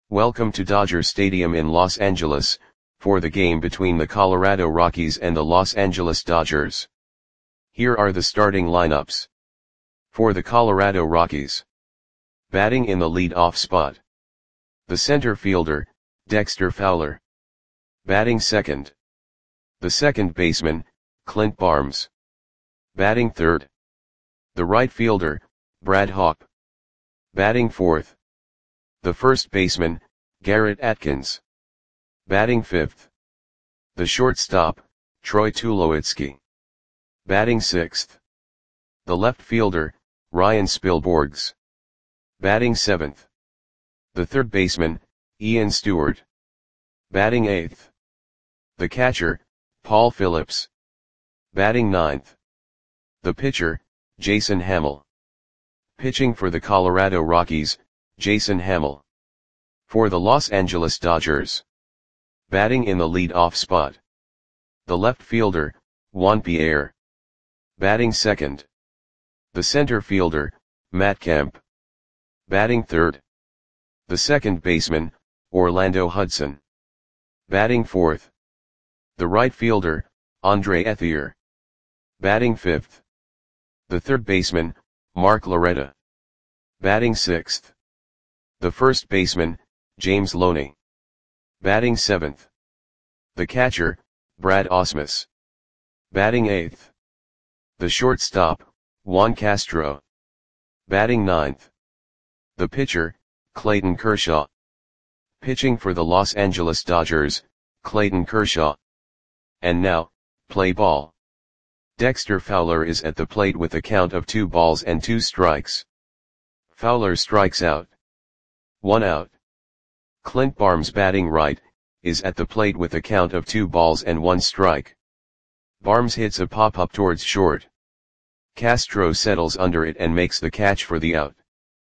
Welcome to Dodger Stadium in Los Angeles, for the game between the Colorado Rockies and the Los Angeles Dodgers. Here are the starting lineups. For the Colorado Rockies. Batting in the lead-off spot. The center fielder, Dexter Fowler. Batting second. The second baseman, Clint Barnes. Batting third. The right fielder, Brad Hawpe. Batting fourth. The first baseman, Garrett Atkins. Batting fifth. The shortstop, Troy Tulowitzki. Batting sixth. The left fielder, Ryan Spilborghs. Batting seventh. The third baseman, Ian Stewart. Batting eighth. The catcher, Paul Phillips. Batting ninth. The pitcher, Jason Hammel. Pitching for the Colorado Rockies, Jason Hammel. For the Los Angeles Dodgers. Batting in the lead-off spot. The left fielder, Juan Pierre. Batting second. The center fielder, Matt Kemp. Batting third. The second baseman, Orlando Hudson. Batting fourth. The right fielder, Andre Ethier. Batting fifth. The third baseman, Mark Loretta. Batting sixth. The first baseman, James Loney. Batting seventh. The catcher, Brad Ausmus. Batting eighth. The shortstop, Juan Castro. Batting ninth. The pitcher, Clayton Kershaw. Pitching for the Los Angeles Dodgers, Clayton Kershaw. And now, play ball. Dexter Fowler is at the plate with a count of 2 balls and 2 strikes. Fowler strikes out. 1 out. Clint Barnes batting right, is at the plate with a count of 2 balls and 1 strike. Barnes hits a pop-up towards short. Castro settles under it and makes the catch for the out.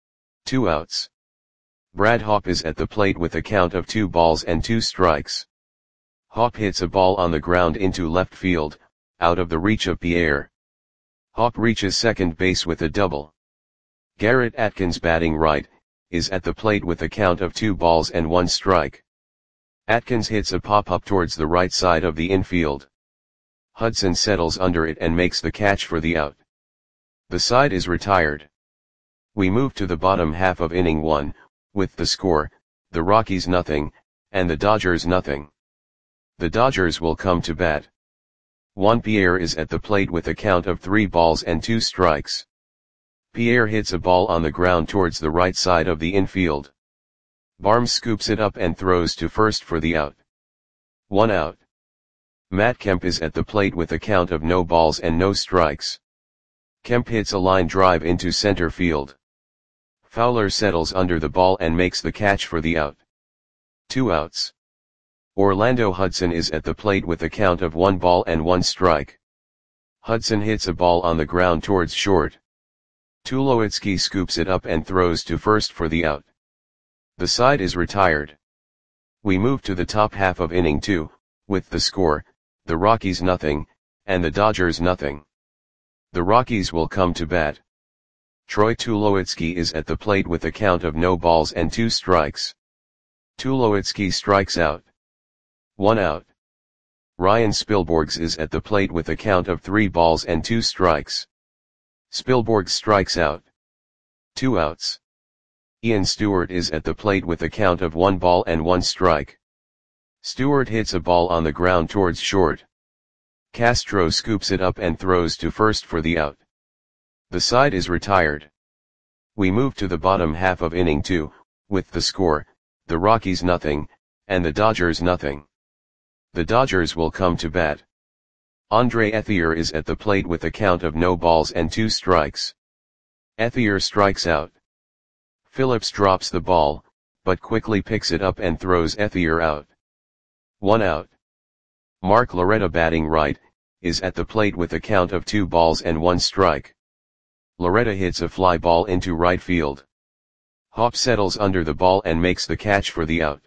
2 outs. Brad Hawpe is at the plate with a count of 2 balls and 2 strikes. Hawpe hits a ball on the ground into left field, out of the reach of Pierre. Hawpe reaches second base with a double. Garrett Atkins batting right, is at the plate with a count of 2 balls and 1 strike. Atkins hits a pop-up towards the right side of the infield. Hudson settles under it and makes the catch for the out. The side is retired. We move to the bottom half of inning 1, with the score, the Rockies nothing, and the Dodgers nothing. The Dodgers will come to bat. Juan Pierre is at the plate with a count of 3 balls and 2 strikes. Pierre hits a ball on the ground towards the right side of the infield. Barnes scoops it up and throws to first for the out. 1 out. Matt Kemp is at the plate with a count of no balls and no strikes. Kemp hits a line drive into center field. Fowler settles under the ball and makes the catch for the out. 2 outs. Orlando Hudson is at the plate with a count of 1 ball and 1 strike. Hudson hits a ball on the ground towards short. Tulowitzki scoops it up and throws to first for the out. The side is retired. We move to the top half of inning 2, with the score, the Rockies nothing, and the Dodgers nothing. The Rockies will come to bat. Troy Tulowitzki is at the plate with a count of no balls and 2 strikes. Tulowitzki strikes out. 1 out. Ryan Spilborghs is at the plate with a count of 3 balls and 2 strikes. Spilborghs strikes out. 2 outs. Ian Stewart is at the plate with a count of 1 ball and 1 strike. Stewart hits a ball on the ground towards short. Castro scoops it up and throws to first for the out. The side is retired. We move to the bottom half of inning 2, with the score, the Rockies nothing, and the Dodgers nothing. The Dodgers will come to bat. Andre Ethier is at the plate with a count of no balls and 2 strikes. Ethier strikes out. Phillips drops the ball, but quickly picks it up and throws Ethier out. 1 out. Mark Loretta batting right, is at the plate with a count of 2 balls and 1 strike. Loretta hits a fly ball into right field. Hawpe settles under the ball and makes the catch for the out.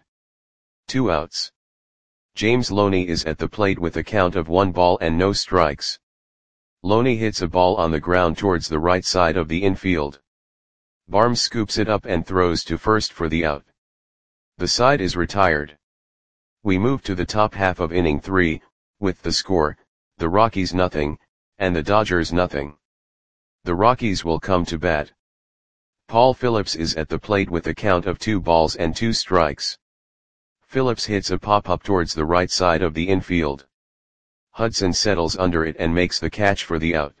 2 outs. James Loney is at the plate with a count of 1 ball and no strikes. Loney hits a ball on the ground towards the right side of the infield. Barnes scoops it up and throws to first for the out. The side is retired. We move to the top half of inning 3, with the score, the Rockies nothing, and the Dodgers nothing. The Rockies will come to bat. Paul Phillips is at the plate with a count of 2 balls and 2 strikes. Phillips hits a pop-up towards the right side of the infield. Hudson settles under it and makes the catch for the out.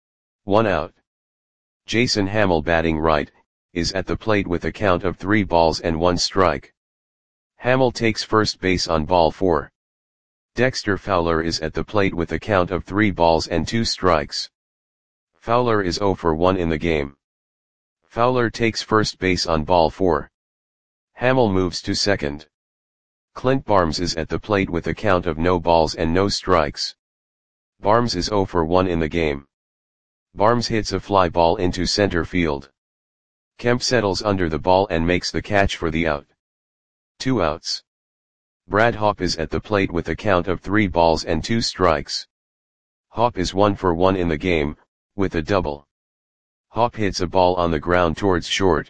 1 out. Jason Hammel, batting right, is at the plate with a count of 3 balls and 1 strike. Hammel takes first base on ball 4. Dexter Fowler is at the plate with a count of 3 balls and 2 strikes. Fowler is 0 for 1 in the game. Fowler takes first base on ball 4. Hammel moves to second. Clint Barnes is at the plate with a count of no balls and no strikes. Barnes is 0 for 1 in the game. Barnes hits a fly ball into center field. Kemp settles under the ball and makes the catch for the out. 2 outs. Brad Hawpe is at the plate with a count of 3 balls and 2 strikes. Hawpe is 1 for 1 in the game, with a double. Hawpe hits a ball on the ground towards short.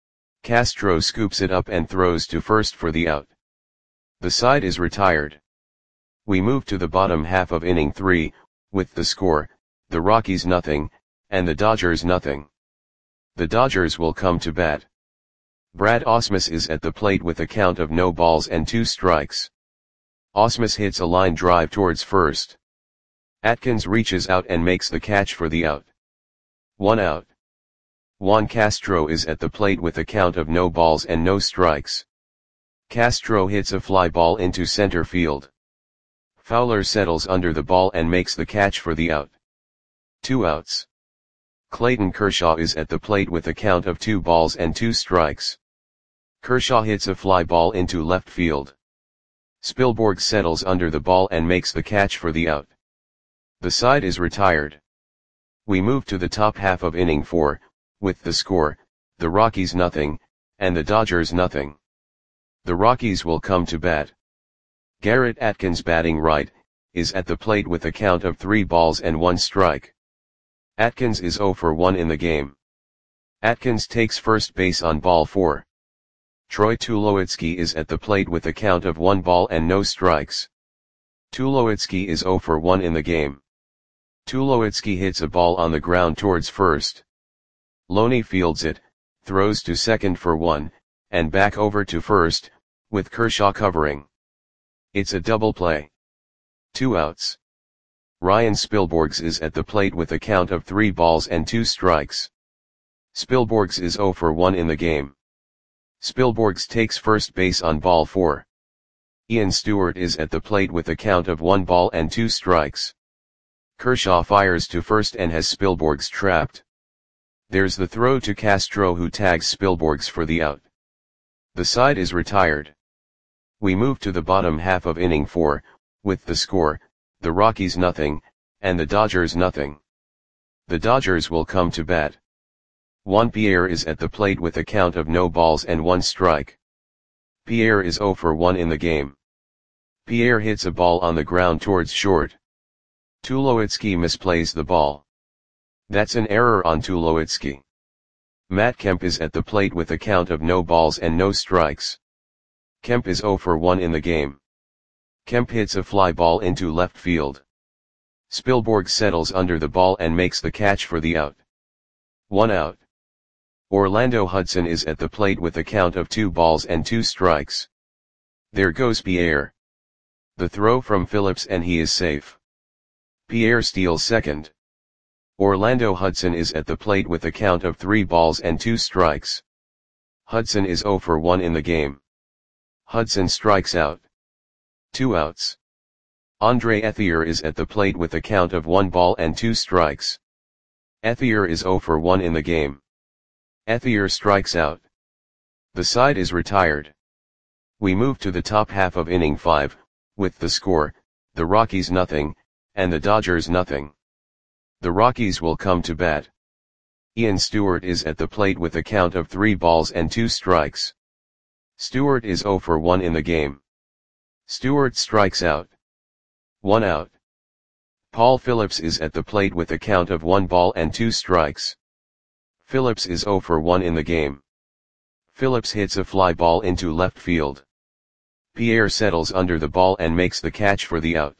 Castro scoops it up and throws to first for the out. The side is retired. We move to the bottom half of inning 3, with the score, the Rockies nothing, and the Dodgers nothing. The Dodgers will come to bat. Brad Ausmus is at the plate with a count of no balls and 2 strikes. Ausmus hits a line drive towards first. Atkins reaches out and makes the catch for the out. 1 out. Juan Castro is at the plate with a count of no balls and no strikes. Castro hits a fly ball into center field. Fowler settles under the ball and makes the catch for the out. 2 outs. Clayton Kershaw is at the plate with a count of 2 balls and 2 strikes. Kershaw hits a fly ball into left field. Spielborg settles under the ball and makes the catch for the out. The side is retired. We move to the top half of inning 4, with the score, the Rockies nothing, and the Dodgers nothing. The Rockies will come to bat. Garrett Atkins, batting right, is at the plate with a count of 3 balls and 1 strike. Atkins is 0 for 1 in the game. Atkins takes first base on ball 4. Troy Tulowitzki is at the plate with a count of 1 ball and no strikes. Tulowitzki is 0 for 1 in the game. Tulowitzki hits a ball on the ground towards first. Loney fields it, throws to second for 1, and back over to first, with Kershaw covering. It's a double play. 2 outs. Ryan Spielborgs is at the plate with a count of 3 balls and 2 strikes. Spielborgs is 0 for 1 in the game. Spielborgs takes first base on ball 4. Ian Stewart is at the plate with a count of 1 ball and 2 strikes. Kershaw fires to first and has Spielborgs trapped. There's the throw to Castro, who tags Spielborgs for the out. The side is retired. We move to the bottom half of inning 4, with the score, the Rockies nothing, and the Dodgers nothing. The Dodgers will come to bat. Juan Pierre is at the plate with a count of no balls and 1 strike. Pierre is 0 for 1 in the game. Pierre hits a ball on the ground towards short. Tulowitzki misplays the ball. That's an error on Tulowitzki. Matt Kemp is at the plate with a count of no balls and no strikes. Kemp is 0 for 1 in the game. Kemp hits a fly ball into left field. Spielborg settles under the ball and makes the catch for the out. 1 out. Orlando Hudson is at the plate with a count of 2 balls and 2 strikes. There goes Pierre. The throw from Phillips and he is safe. Pierre steals second. Orlando Hudson is at the plate with a count of 3 balls and 2 strikes. Hudson is 0 for 1 in the game. Hudson strikes out. 2 outs. Andre Ethier is at the plate with a count of 1 ball and 2 strikes. Ethier is 0 for 1 in the game. Ethier strikes out. The side is retired. We move to the top half of inning 5, with the score, the Rockies nothing, and the Dodgers nothing. The Rockies will come to bat. Ian Stewart is at the plate with a count of 3 balls and 2 strikes. Stewart is 0 for 1 in the game. Stewart strikes out. 1 out. Paul Phillips is at the plate with a count of 1 ball and 2 strikes. Phillips is 0 for 1 in the game. Phillips hits a fly ball into left field. Pierre settles under the ball and makes the catch for the out.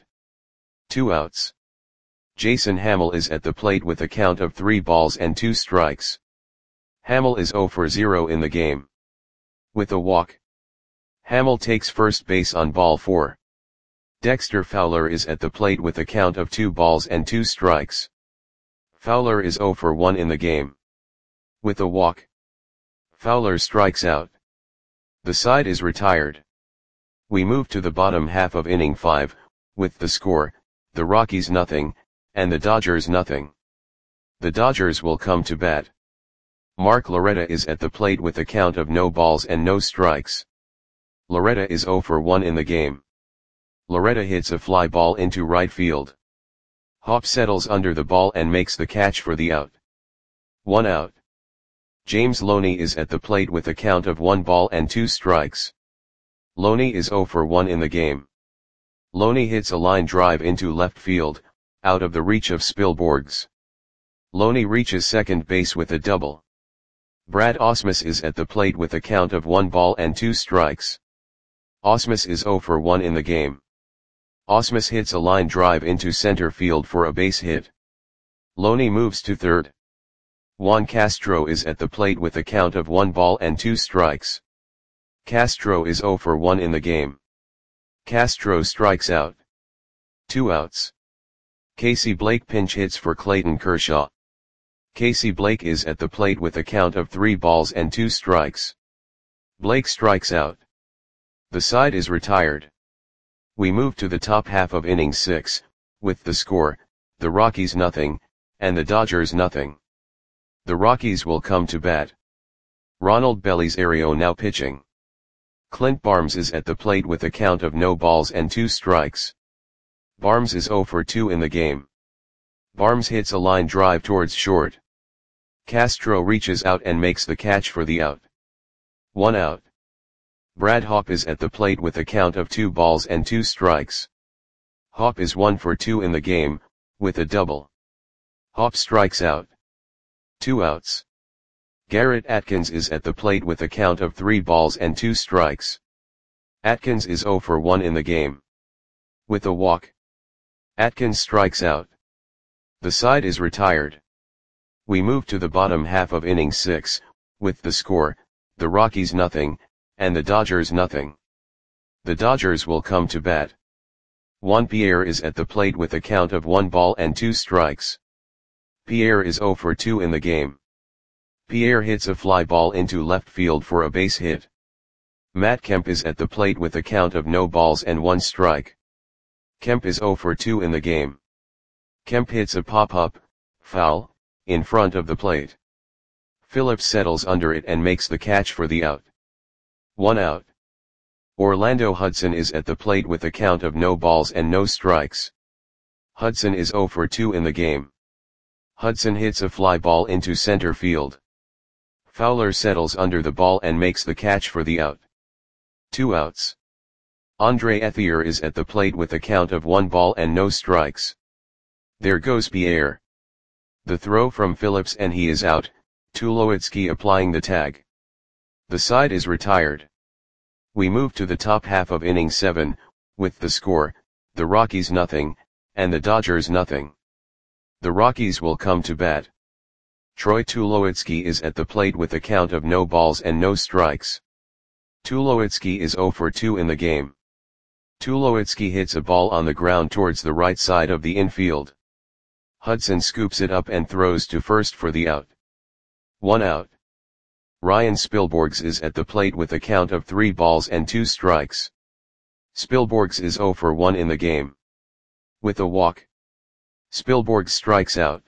2 outs. Jason Hammel is at the plate with a count of 3 balls and 2 strikes. Hammel is 0 for 0 in the game. With a walk, Hammel takes first base on ball 4. Dexter Fowler is at the plate with a count of 2 balls and 2 strikes. Fowler is 0 for 1 in the game. With a walk, Fowler strikes out. The side is retired. We move to the bottom half of inning 5, with the score, the Rockies nothing, and the Dodgers nothing. The Dodgers will come to bat. Mark Loretta is at the plate with a count of no balls and no strikes. Loretta is 0 for 1 in the game. Loretta hits a fly ball into right field. Hop settles under the ball and makes the catch for the out. 1 out. James Loney is at the plate with a count of 1 ball and 2 strikes. Loney is 0 for 1 in the game. Loney hits a line drive into left field, out of the reach of Spielborgs. Loney reaches second base with a double. Brad Ausmus is at the plate with a count of 1 ball and 2 strikes. Ausmus is 0 for 1 in the game. Ausmus hits a line drive into center field for a base hit. Loney moves to third. Juan Castro is at the plate with a count of 1 ball and 2 strikes. Castro is 0 for 1 in the game. Castro strikes out. 2 outs. Casey Blake pinch hits for Clayton Kershaw. Casey Blake is at the plate with a count of 3 balls and 2 strikes. Blake strikes out. The side is retired. We move to the top half of inning 6, with the score, the Rockies nothing, and the Dodgers nothing. The Rockies will come to bat. Ronald Belisario now pitching. Clint Barnes is at the plate with a count of no balls and 2 strikes. Barnes is 0 for 2 in the game. Barnes hits a line drive towards short. Castro reaches out and makes the catch for the out. 1 out. Brad Hawpe is at the plate with a count of 2 balls and 2 strikes. Hawpe is 1 for 2 in the game, with a double. Hawpe strikes out. 2 outs. Garrett Atkins is at the plate with a count of 3 balls and 2 strikes. Atkins is 0 for 1 in the game. With a walk, Atkins strikes out. The side is retired. We move to the bottom half of inning 6, with the score, the Rockies nothing, and the Dodgers nothing. The Dodgers will come to bat. Juan Pierre is at the plate with a count of 1 ball and 2 strikes. Pierre is 0 for 2 in the game. Pierre hits a fly ball into left field for a base hit. Matt Kemp is at the plate with a count of no balls and 1 strike. Kemp is 0 for 2 in the game. Kemp hits a pop-up, foul, in front of the plate. Phillips settles under it and makes the catch for the out. 1 out. Orlando Hudson is at the plate with a count of no balls and no strikes. Hudson is 0 for 2 in the game. Hudson hits a fly ball into center field. Fowler settles under the ball and makes the catch for the out. 2 outs. Andre Ethier is at the plate with a count of 1 ball and no strikes. There goes Pierre. The throw from Phillips and he is out, Tulowitzki applying the tag. The side is retired. We move to the top half of inning 7, with the score, the Rockies nothing, and the Dodgers nothing. The Rockies will come to bat. Troy Tulowitzki is at the plate with a count of no balls and no strikes. Tulowitzki is 0 for 2 in the game. Tulowitzki hits a ball on the ground towards the right side of the infield. Hudson scoops it up and throws to first for the out. 1 out. Ryan Spielborgs is at the plate with a count of 3 balls and 2 strikes. Spielborgs is 0 for 1 in the game. With a walk, Spielborgs strikes out.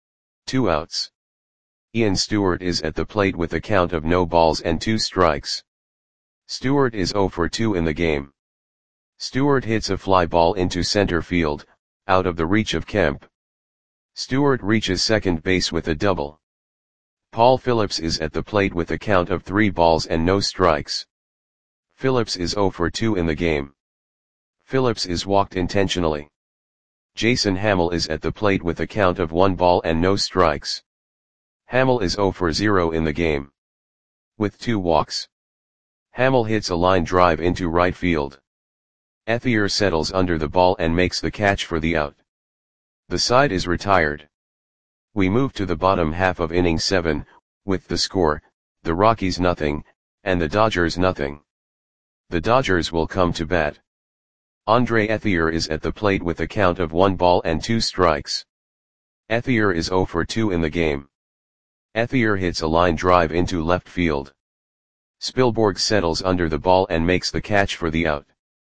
2 outs. Ian Stewart is at the plate with a count of no balls and 2 strikes. Stewart is 0 for 2 in the game. Stewart hits a fly ball into center field, out of the reach of Kemp. Stewart reaches second base with a double. Paul Phillips is at the plate with a count of 3 balls and no strikes. Phillips is 0 for 2 in the game. Phillips is walked intentionally. Jason Hammel is at the plate with a count of 1 ball and no strikes. Hammel is 0 for 0 in the game. with 2 walks. Hamel hits a line drive into right field. Ethier settles under the ball and makes the catch for the out. The side is retired. We move to the bottom half of inning 7, with the score, the Rockies nothing, and the Dodgers nothing. The Dodgers will come to bat. Andre Ethier is at the plate with a count of 1 ball and 2 strikes. Ethier is 0 for 2 in the game. Ethier hits a line drive into left field. Spilborghs settles under the ball and makes the catch for the out.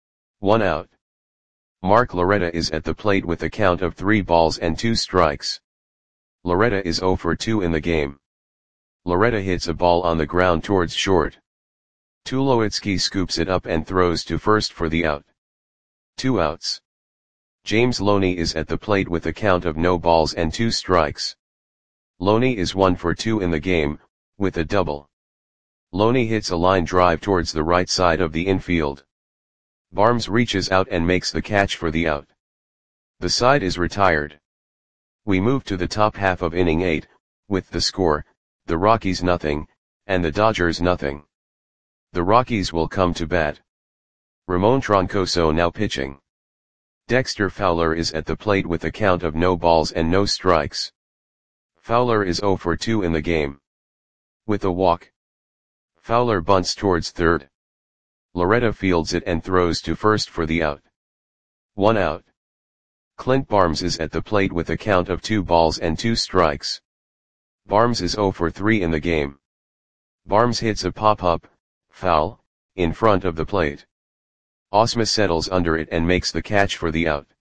1 out. Mark Loretta is at the plate with a count of 3 balls and 2 strikes. Loretta is 0 for 2 in the game. Loretta hits a ball on the ground towards short. Tulowitzki scoops it up and throws to first for the out. 2 outs. James Loney is at the plate with a count of no balls and 2 strikes. Loney is 1 for 2 in the game, with a double. Loney hits a line drive towards the right side of the infield. Barnes reaches out and makes the catch for the out. The side is retired. We move to the top half of inning 8, with the score, the Rockies nothing, and the Dodgers nothing. The Rockies will come to bat. Ramon Troncoso now pitching. Dexter Fowler is at the plate with a count of no balls and no strikes. Fowler is 0 for 2 in the game. With a walk. Fowler bunts towards third. Loretta fields it and throws to first for the out. 1 out. Clint Barnes is at the plate with a count of 2 balls and 2 strikes. Barnes is 0 for 3 in the game. Barnes hits a pop-up, foul, in front of the plate. Osma settles under it and makes the catch for the out.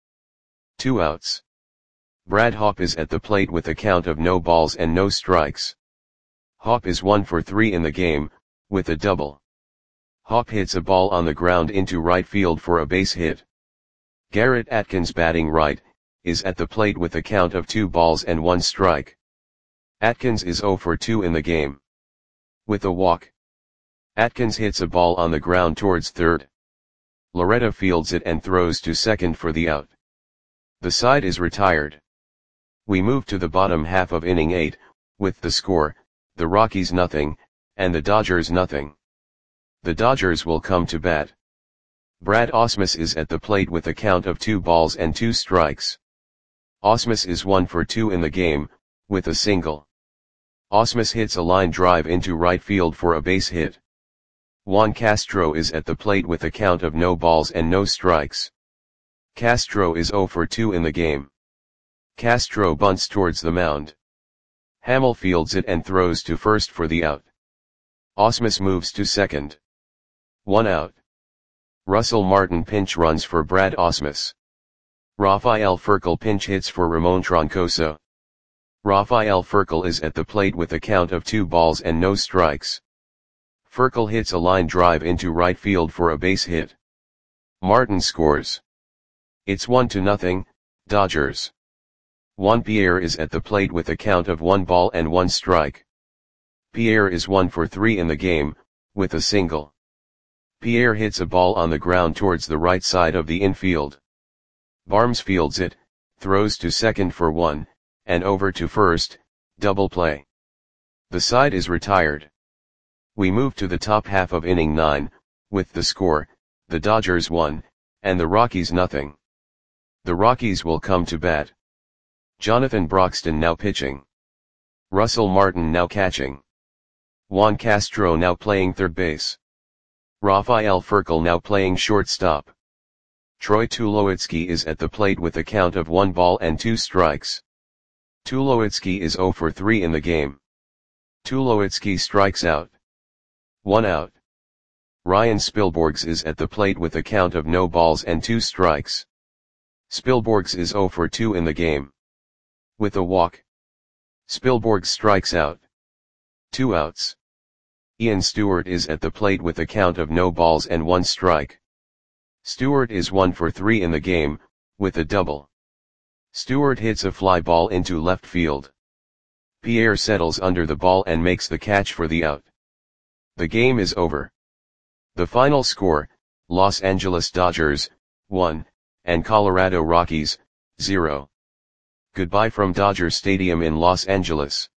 2 outs. Brad Hopp is at the plate with a count of no balls and no strikes. Hopp is 1 for 3 in the game, with a double. Hopp hits a ball on the ground into right field for a base hit. Garrett Atkins batting right, is at the plate with a count of 2 balls and 1 strike. Atkins is 0 for 2 in the game. With a walk. Atkins hits a ball on the ground towards third. Loretta fields it and throws to second for the out. The side is retired. We move to the bottom half of inning 8, with the score, the Rockies nothing, and the Dodgers nothing. The Dodgers will come to bat. Brad Ausmus is at the plate with a count of 2 balls and 2 strikes. Ausmus is 1 for 2 in the game, with a single. Ausmus hits a line drive into right field for a base hit. Juan Castro is at the plate with a count of no balls and no strikes. Castro is 0 for 2 in the game. Castro bunts towards the mound. Hamel fields it and throws to first for the out. Ausmus moves to second. 1 out. Russell Martin pinch runs for Brad Ausmus. Rafael Furcal pinch hits for Ramon Troncoso. Rafael Furcal is at the plate with a count of 2 balls and no strikes. Furcal hits a line drive into right field for a base hit. Martin scores. It's 1-0, Dodgers. Juan Pierre is at the plate with a count of 1 ball and 1 strike. Pierre is 1 for 3 in the game, with a single. Pierre hits a ball on the ground towards the right side of the infield. Barnes fields it, throws to second for 1, and over to first, double play. The side is retired. We move to the top half of inning 9, with the score, the Dodgers 1, and the Rockies nothing. The Rockies will come to bat. Jonathan Broxton now pitching. Russell Martin now catching. Juan Castro now playing third base. Rafael Furcal now playing shortstop. Troy Tulowitzki is at the plate with a count of 1 ball and 2 strikes. Tulowitzki is 0 for 3 in the game. Tulowitzki strikes out. 1 out. Ryan Spilborghs is at the plate with a count of no balls and 2 strikes. Spilborghs is 0 for 2 in the game. With a walk. Spilborghs strikes out. 2 outs. Ian Stewart is at the plate with a count of no balls and 1 strike. Stewart is 1 for 3 in the game, with a double. Stewart hits a fly ball into left field. Pierre settles under the ball and makes the catch for the out. The game is over. The final score, Los Angeles Dodgers, 1, and Colorado Rockies, 0. Goodbye from Dodger Stadium in Los Angeles.